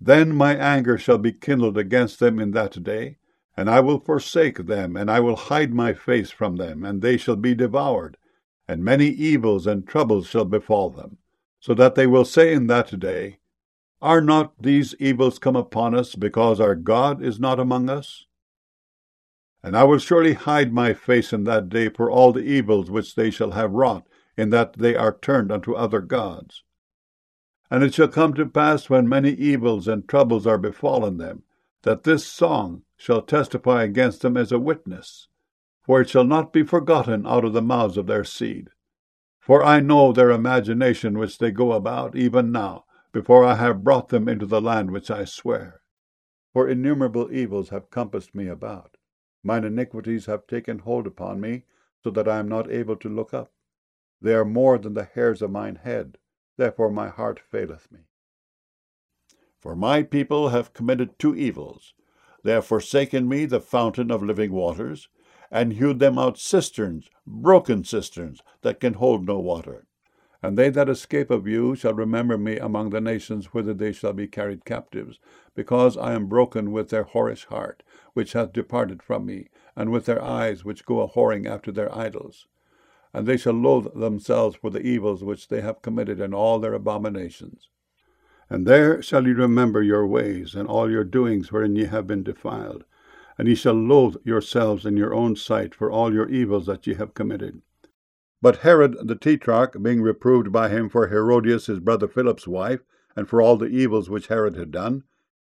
Then my anger shall be kindled against them in that day, and I will forsake them, and I will hide my face from them, and they shall be devoured, and many evils and troubles shall befall them, so that they will say in that day, Are not these evils come upon us, because our God is not among us? And I will surely hide my face in that day for all the evils which they shall have wrought, in that they are turned unto other gods. And it shall come to pass, when many evils and troubles are befallen them, that this song shall testify against them as a witness, for it shall not be forgotten out of the mouths of their seed. For I know their imagination which they go about, even now, before I have brought them into the land which I swear. For innumerable evils have compassed me about. Mine iniquities have taken hold upon me, so that I am not able to look up. They are more than the hairs of mine head, therefore my heart faileth me. For my people have committed two evils. They have forsaken me, the fountain of living waters, and hewed them out cisterns, broken cisterns, that can hold no water. And they that escape of you shall remember me among the nations whither they shall be carried captives, because I am broken with their whorish heart, which hath departed from me, and with their eyes which go a-whoring after their idols. And they shall loathe themselves for the evils which they have committed in all their abominations. And there shall ye remember your ways, and all your doings wherein ye have been defiled. And ye shall loathe yourselves in your own sight for all your evils that ye have committed. But Herod the Tetrarch, being reproved by him for Herodias his brother Philip's wife, and for all the evils which Herod had done,